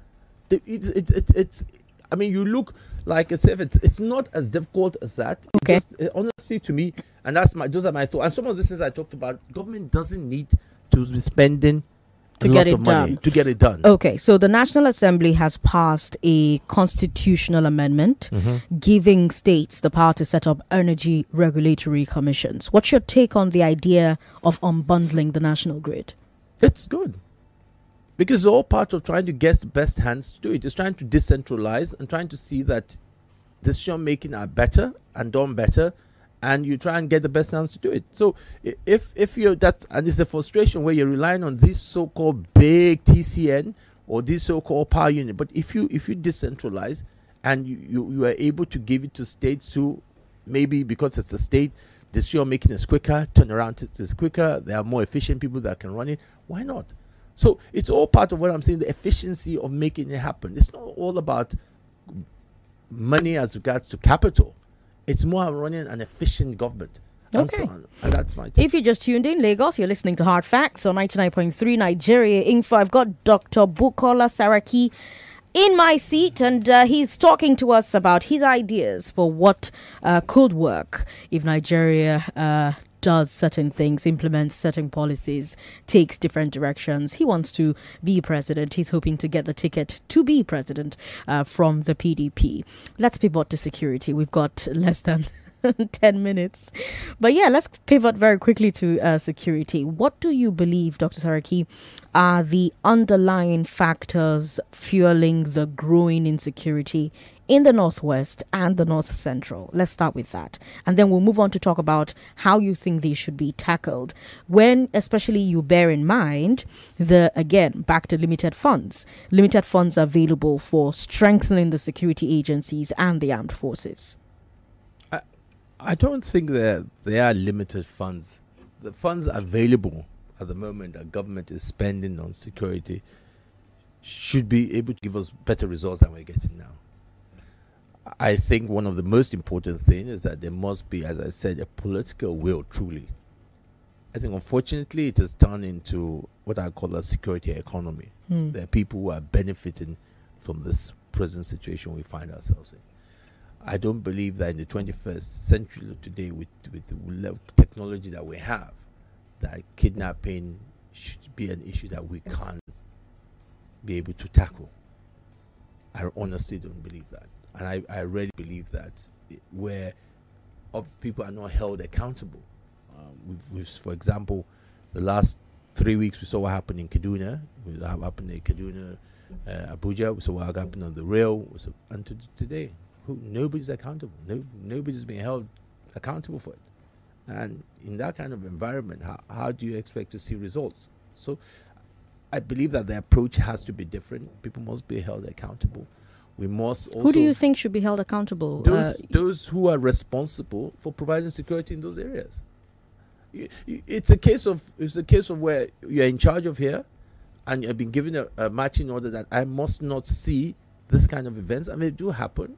I mean, you look like as if it's not as difficult as that. Okay. Honestly, to me, and those are my thoughts. And some of the things I talked about, government doesn't need to be spending to get it done. Okay, so the National Assembly has passed a constitutional amendment giving states the power to set up energy regulatory commissions. What's your take on the idea of unbundling the national grid? It's good. Because it's all part of trying to get the best hands to do it. It's trying to decentralize and trying to see that decision making are better and done better, and you try and get the best hands to do it. So if you're that, and it's a frustration where you're relying on this so-called big TCN or this so-called power unit. But if you decentralize and you are able to give it to states who maybe because it's a state, decision making is quicker, turnaround is quicker, there are more efficient people that can run it, why not? So it's all part of what I'm saying, the efficiency of making it happen. It's not all about money as regards to capital. It's more running an efficient government. Okay. And that's my take. If you just tuned in, Lagos, you're listening to Hard Facts on 99.3 Nigeria Info. I've got Dr. Bukola Saraki in my seat, and he's talking to us about his ideas for what could work if Nigeria does certain things, implements certain policies, takes different directions. He wants to be president. He's hoping to get the ticket to be president from the PDP. Let's pivot to security. We've got less than 10 minutes. But yeah, let's pivot very quickly to security. What do you believe, Dr. Saraki, are the underlying factors fueling the growing insecurity in the Northwest and the North Central? Let's start with that. And then we'll move on to talk about how you think these should be tackled. When especially you bear in mind back to limited funds available for strengthening the security agencies and the armed forces. I don't think that there are limited funds. The funds available at the moment that government is spending on security should be able to give us better results than we're getting now. I think one of the most important things is that there must be, as I said, a political will, truly. I think, unfortunately, it has turned into what I call a security economy. There are people who are benefiting from this present situation we find ourselves in. I don't believe that in the 21st century today, with the technology that we have, that kidnapping should be an issue that we can't be able to tackle. I honestly don't believe that. And I really believe that where people are not held accountable. We've, for example, the last 3 weeks, we saw what happened in Kaduna. What happened in Kaduna, Abuja. We saw what happened on the rail. And today, nobody's accountable. Nobody's being held accountable for it. And in that kind of environment, how do you expect to see results? So I believe that the approach has to be different. People must be held accountable. We must also... Who do you think should be held accountable? Those who are responsible for providing security in those areas. It's a case of where you're in charge of here, and you've been given a marching order that I must not see this kind of events. I mean, they do happen.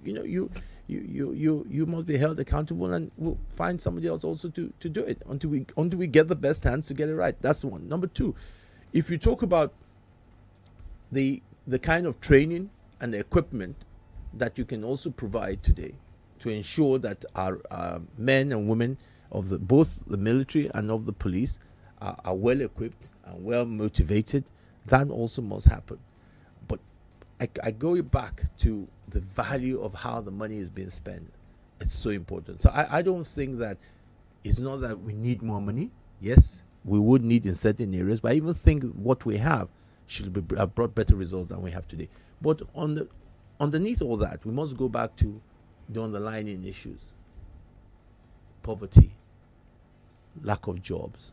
You must be held accountable, and we'll find somebody else also to do it until we get the best hands to get it right. That's one. Number two, if you talk about the kind of training and the equipment that you can also provide today to ensure that our men and women of both the military and of the police are well equipped and well motivated, that also must happen. But I go back to the value of how the money is being spent. It's so important. So I don't think that it's not that we need more money. Yes, we would need in certain areas, but I even think what we have should have brought better results than we have today. But underneath all that, we must go back to the underlying issues: poverty, lack of jobs,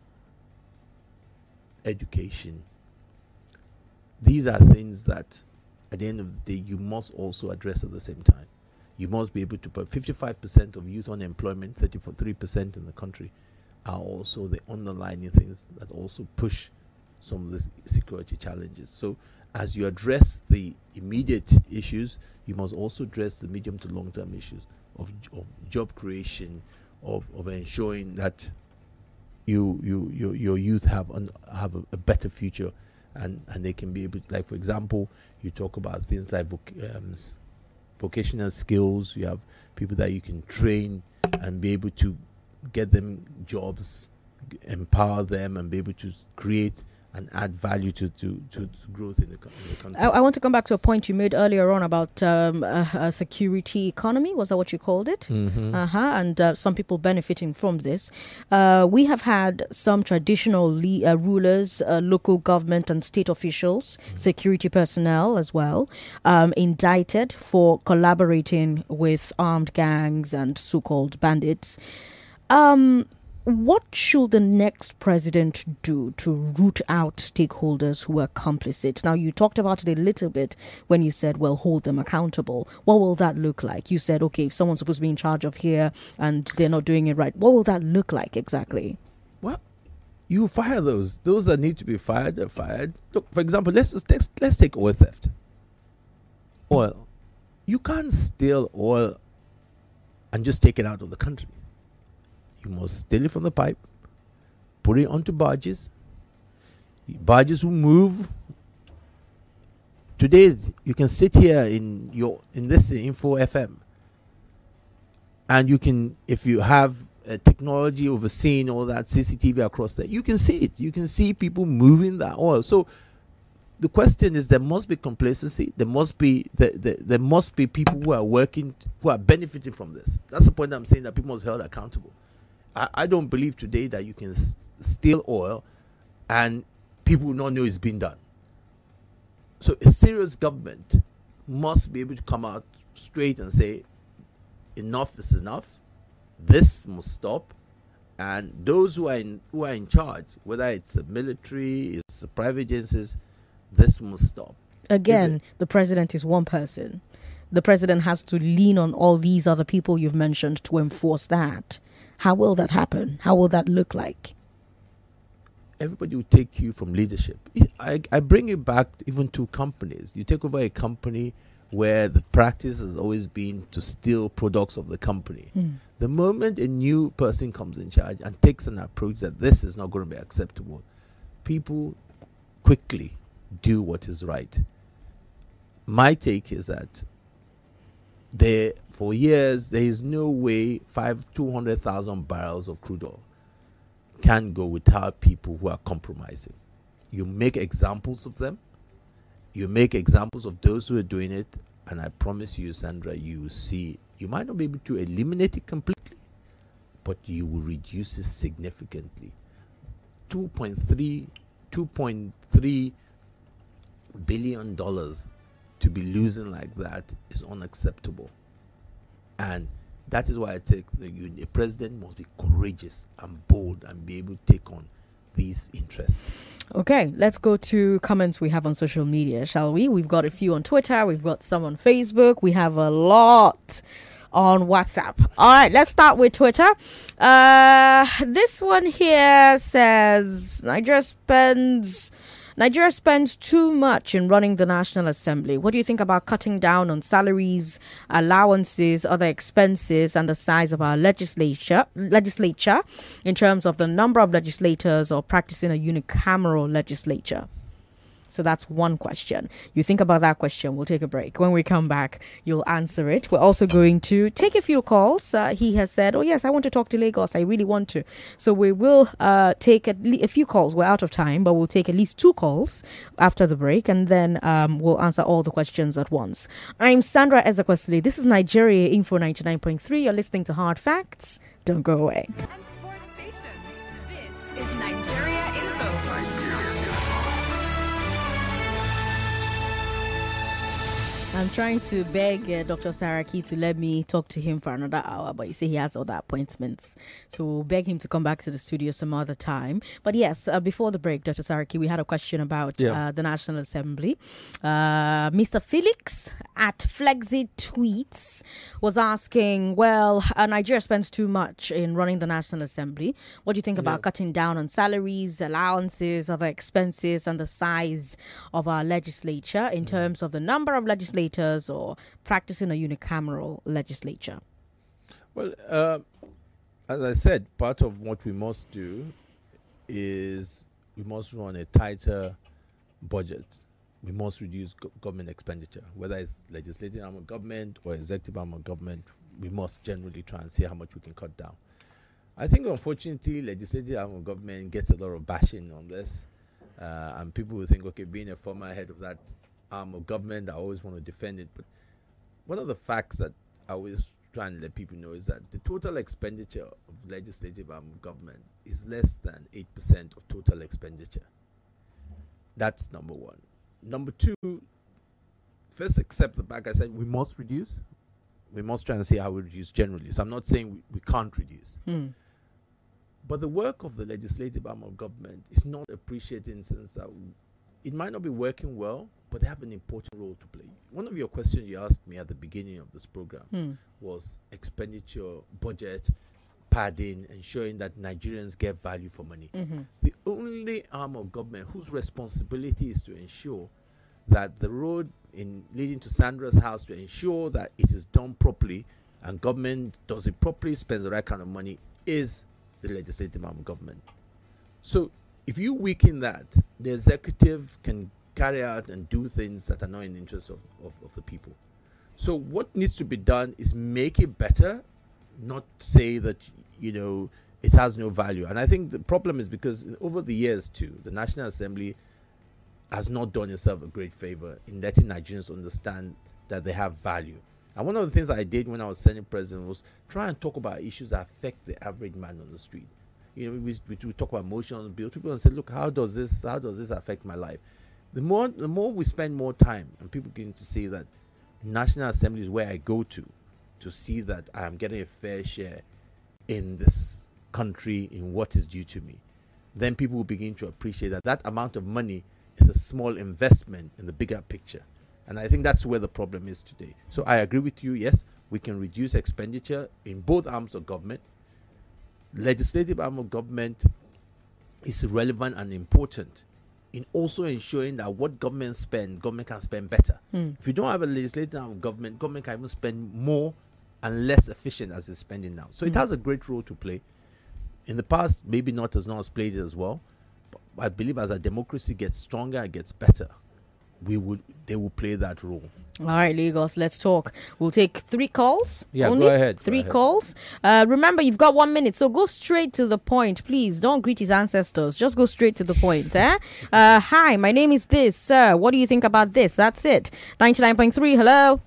education. These are things that, at the end of the day, you must also address at the same time. You must be able to put 55% of youth unemployment, 33% in the country, are also the underlying things that also push some of the security challenges. So as you address the immediate issues, you must also address the medium to long-term issues of job creation, of ensuring that your youth have a better future, and they can be able to, like, for example, you talk about things like vocational skills. You have people that you can train and be able to get them jobs, empower them, and be able to create and add value to growth in the country. I want to come back to a point you made earlier on about a security economy. Was that what you called it? Mm-hmm. And some people benefiting from this. We have had some traditional rulers, local government and state officials, security personnel as well, indicted for collaborating with armed gangs and so-called bandits. What should the next president do to root out stakeholders who are complicit? Now, you talked about it a little bit when you said, well, hold them accountable. What will that look like? You said, okay, if someone's supposed to be in charge of here and they're not doing it right, what will that look like exactly? Well, you fire those. Those that need to be fired are fired. Look, for example, let's take oil theft. Oil. You can't steal oil and just take it out of the country. You must steal it from the pipe, put it onto barges. Barges will move. Today, you can sit here in this Info FM, and you can, if you have technology overseeing all that, CCTV across there, you can see it. You can see people moving that oil. So the question is, there must be complacency. There must be there must be people who are working, who are benefiting from this. That's the point I'm saying, that people must be held accountable. I don't believe today that you can steal oil and people will not know it's been done. So a serious government must be able to come out straight and say, enough is enough. This must stop. And those who are in charge, whether it's the military, it's the private agencies, this must stop. Again, the president is one person. The president has to lean on all these other people you've mentioned to enforce that. How will that happen? How will that look like? Everybody will take you from leadership. I bring it back even to companies. You take over a company where the practice has always been to steal products of the company. The moment a new person comes in charge and takes an approach that this is not going to be acceptable, people quickly do what is right. My take is that for years, there is no way 200,000 barrels of crude oil can go without people who are compromising. You make examples of them. You make examples of those who are doing it. And I promise you, Sandra, you see, you might not be able to eliminate it completely, but you will reduce it significantly. $2.3 billion to be losing like that is unacceptable. And that is why I take the president must be courageous and bold and be able to take on these interests. Okay, let's go to comments we have on social media, shall we? We've got a few on Twitter, we've got some on Facebook, we have a lot on WhatsApp. All right, let's start with Twitter. This one here says Nigeria spends too much in running the National Assembly. What do you think about cutting down on salaries, allowances, other expenses, and the size of our legislature in terms of the number of legislators or practicing a unicameral legislature? So that's one question. You think about that question. We'll take a break. When we come back, you'll answer it. We're also going to take a few calls. He has said, oh, yes, I want to talk to Lagos. I really want to. So we will take a few calls. We're out of time, but we'll take at least 2 calls after the break, and then we'll answer all the questions at once. I'm Sandra Ezekwesili. This is Nigeria Info 99.3. You're listening to Hard Facts. Don't go away. And Sports Station. This is Nigeria Info. I'm trying to beg Dr. Saraki to let me talk to him for another hour, but you see he has other appointments. So we'll beg him to come back to the studio some other time. But yes, before the break, Dr. Saraki, we had a question about the National Assembly. Mr. Felix at Flexi Tweets was asking, well, Nigeria spends too much in running the National Assembly. What do you think about cutting down on salaries, allowances, other expenses, and the size of our legislature in terms of the number of legislators or practicing a unicameral legislature? Well, as I said, part of what we must do is we must run a tighter budget. We must reduce government expenditure, whether it's legislative arm of government or executive arm of government. We must generally try and see how much we can cut down. I think, unfortunately, legislative arm of government gets a lot of bashing on this, and people will think, okay, being a former head of that arm of government, I always want to defend it. But one of the facts that I always try and let people know is that the total expenditure of legislative arm of government is less than 8% of total expenditure. That's number one. Number two, first accept the fact I said we must reduce. We must try and see how we reduce generally. So I'm not saying we can't reduce. But the work of the legislative arm of government is not appreciated in the sense that it might not be working well, but they have an important role to play. One of your questions you asked me at the beginning of this program was expenditure, budget, padding, ensuring that Nigerians get value for money. The only arm of government whose responsibility is to ensure that the road leading to Sandra's house, to ensure that it is done properly and government does it properly, spends the right kind of money, is the legislative arm of government. So if you weaken that, the executive can carry out and do things that are not in the interest of the people. So what needs to be done is make it better, not say that, it has no value. And I think the problem is because over the years too, the National Assembly has not done itself a great favor in letting Nigerians understand that they have value. And one of the things I did when I was Senate President was try and talk about issues that affect the average man on the street. We talk about motions, bills. People say, look, how does this affect my life? The more we spend more time, and people begin to see that National Assembly is where I go to see that I am getting a fair share in this country, in what is due to me, then people will begin to appreciate that amount of money is a small investment in the bigger picture. And I think that's where the problem is today. So I agree with you. Yes, we can reduce expenditure in both arms of government. Legislative arm of government is relevant and important in also ensuring that what government can spend better. If you don't have a legislative arm of government can even spend more and less efficient as it's spending now. So it has a great role to play. In the past, maybe not as played it as well. But I believe as our democracy gets stronger and gets better, they will play that role. All right, Lagos, let's talk. We'll take 3 calls. Yeah, only. Go ahead. 3 calls. Remember, you've got 1 minute, so go straight to the point, please. Don't greet his ancestors. Just go straight to the point. Hi, my name is this, sir. What do you think about this? That's it. 99.3. Hello.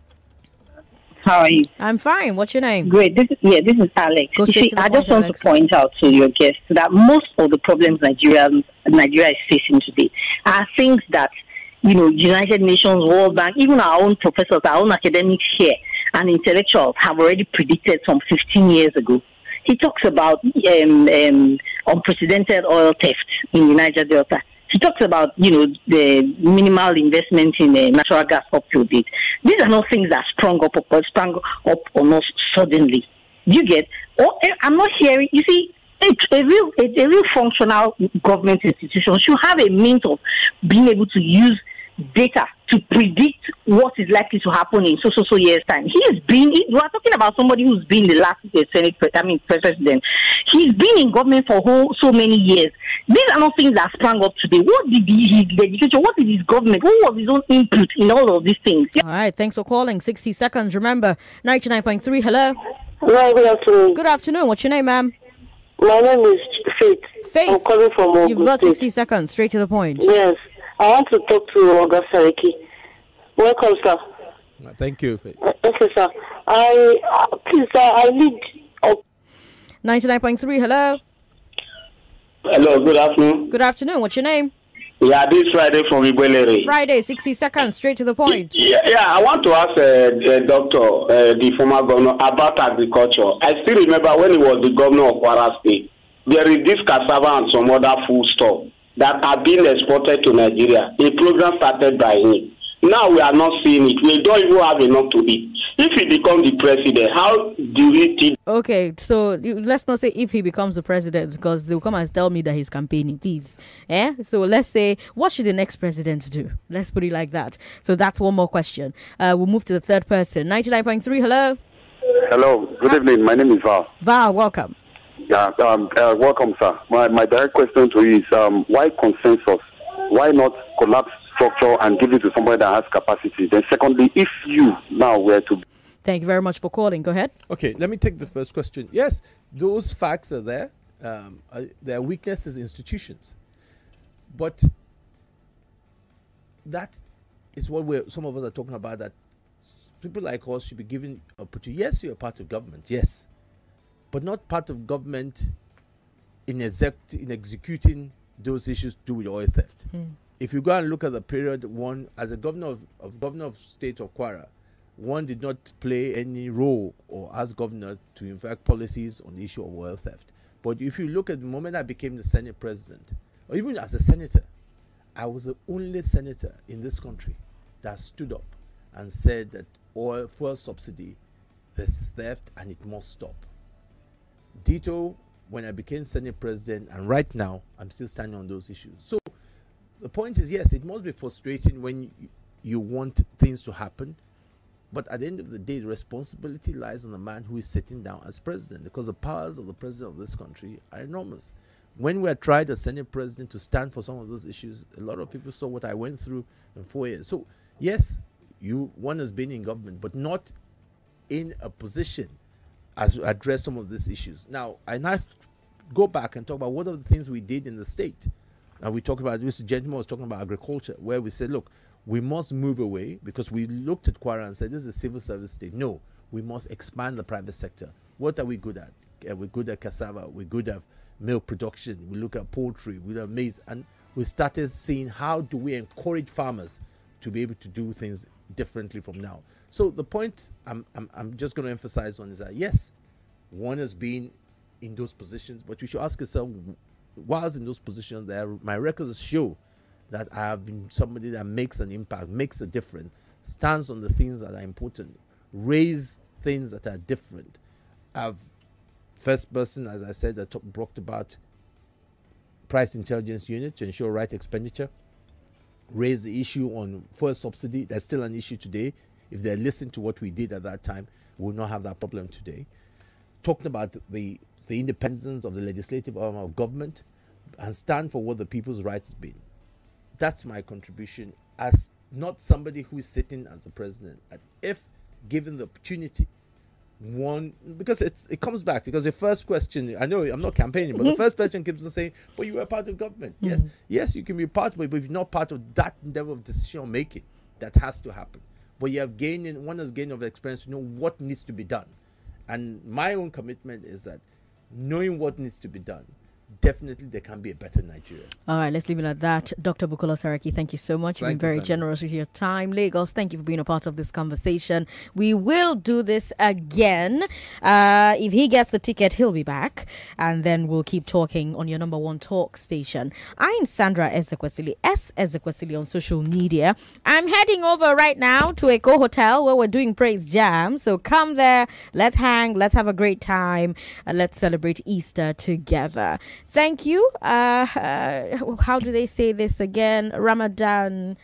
How are you? I'm fine. What's your name? Great. This is Alex. Go straight to the I point, just want Alex. to point out to your guests that most of the problems Nigeria is facing today are things that, United Nations, World Bank, even our own professors, our own academics here, and intellectuals have already predicted some 15 years ago. He talks about unprecedented oil theft in the Niger Delta. He talks about, the minimal investment in natural gas up to date. These are not things that sprung up on us suddenly. You get? I'm not hearing. You see, a real functional government institution should have a means of being able to use data to predict what is likely to happen in so years time. We are talking about somebody who's been the last president. He's been in government for so many years. These are not things that sprang up today. What did his legislature, what did his government, what was his own input in all of these things? All right, thanks for calling. 60 seconds. Remember, 99.3. Hello. Hello, good afternoon. Good afternoon. What's your name, ma'am? My name is Faith. Faith. I'm calling from Ogun You've got State. 60 seconds. Straight to the point. Yes. I want to talk to Oga Sariki. Welcome, sir. Thank you. Faith. Okay, sir. Please, sir, I need... 99.3. Hello. Hello, good afternoon. Good afternoon. What's your name? Yeah, this Friday from Igbelere. Friday, 60 seconds. Straight to the point. Yeah, I want to ask the doctor, the former governor, about agriculture. I still remember when he was the governor of Kwara State, there is this cassava and some other food stuff that are being exported to Nigeria. A program started by him. Now we are not seeing it. We don't even have enough to eat. If he becomes the president, how do we think? Okay, so let's not say if he becomes the president, because they'll come and tell me that he's campaigning, please. So let's say, what should the next president do? Let's put it like that. So that's one more question. We'll move to the third person. 99.3, hello. Hello, good evening. My name is Val. Val, welcome. Yeah, welcome, sir. My direct question to you is, why consensus? Why not collapse structure and give it to somebody that has capacity? Then secondly, if you now were to... Thank you very much for calling. Go ahead. Okay, let me take the first question. Yes, those facts are there. There are weaknesses in institutions. But that is what some of us are talking about, that people like us should be given opportunity. Yes, you're part of government, yes. But not part of government in executing those issues to do with oil theft. If you go and look at the period, one, as a governor of state of Kwara, one did not play any role or as governor to infect policies on the issue of oil theft. But if you look at the moment I became the Senate president, or even as a senator, I was the only senator in this country that stood up and said that fuel subsidy, there's theft and it must stop. Ditto when I became Senate president, and right now I'm still standing on those issues. So the point is, yes, it must be frustrating when you want things to happen, but at the end of the day, the responsibility lies on the man who is sitting down as president, because the powers of the president of this country are enormous. When we had tried as Senate president to stand for some of those issues, a lot of people saw what I went through in 4 years. So yes, one has been in government, but not in a position as to address some of these issues. Now, I go back and talk about what are the things we did in the state. And we talked about, this gentleman was talking about agriculture, where we said, look, we must move away, because we looked at Kwara and said, this is a civil service state. No, we must expand the private sector. What are we good at? We're good at cassava. We're good at milk production. We look at poultry. We look at maize. And we started seeing how do we encourage farmers to be able to do things differently from now. So the point I'm just going to emphasize on is that, yes, one has been in those positions, but you should ask yourself, whilst in those positions, my records show that I have been somebody that makes an impact, makes a difference, stands on the things that are important, raise things that are different. I've first person, as I said, that talked about price intelligence unit to ensure right expenditure, raise the issue on fuel subsidy. That's still an issue today. If they listen to what we did at that time, we will not have that problem today. Talking about the independence of the legislative arm of government and stand for what the people's rights has been. That's my contribution as not somebody who is sitting as a president. And if given the opportunity, because it comes back, because the first question, I know I'm not campaigning, but the first question keeps on saying, well, you were part of government. Yes, you can be part of it, but if you're not part of that level of decision making, that has to happen. But you have one has gained of experience to know what needs to be done. And my own commitment is that knowing what needs to be done, definitely there can be a better Nigeria. All right, let's leave it at that. Dr. Bukola Saraki, thank you so much. You've been very generous with your time. Lagos, thank you for being a part of this conversation. We will do this again. If he gets the ticket, he'll be back. And then we'll keep talking on your number one talk station. I'm Sandra Ezekwesili, Ezekwesili on social media. I'm heading over right now to Eco Hotel where we're doing Praise Jam. So come there, let's hang, let's have a great time, and let's celebrate Easter together. Thank you. How do they say this again? Ramadan.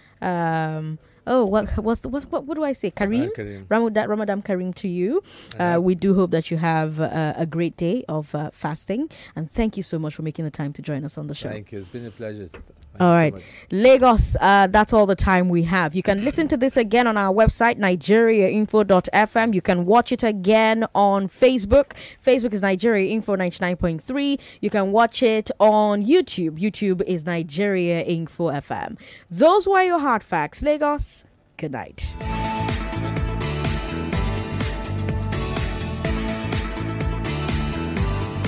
What do I say? Kareem? Kareem. Ramadan Kareem to you. We do hope that you have a great day of fasting. And thank you so much for making the time to join us on the show. Thank you. It's been a pleasure. All right. Lagos, that's all the time we have. You can listen to this again on our website, nigeriainfo.fm. You can watch it again on Facebook. Facebook is Nigeria Info 99.3. You can watch it on YouTube. YouTube is Nigeria Info FM. Those were your hard facts. Lagos, good night.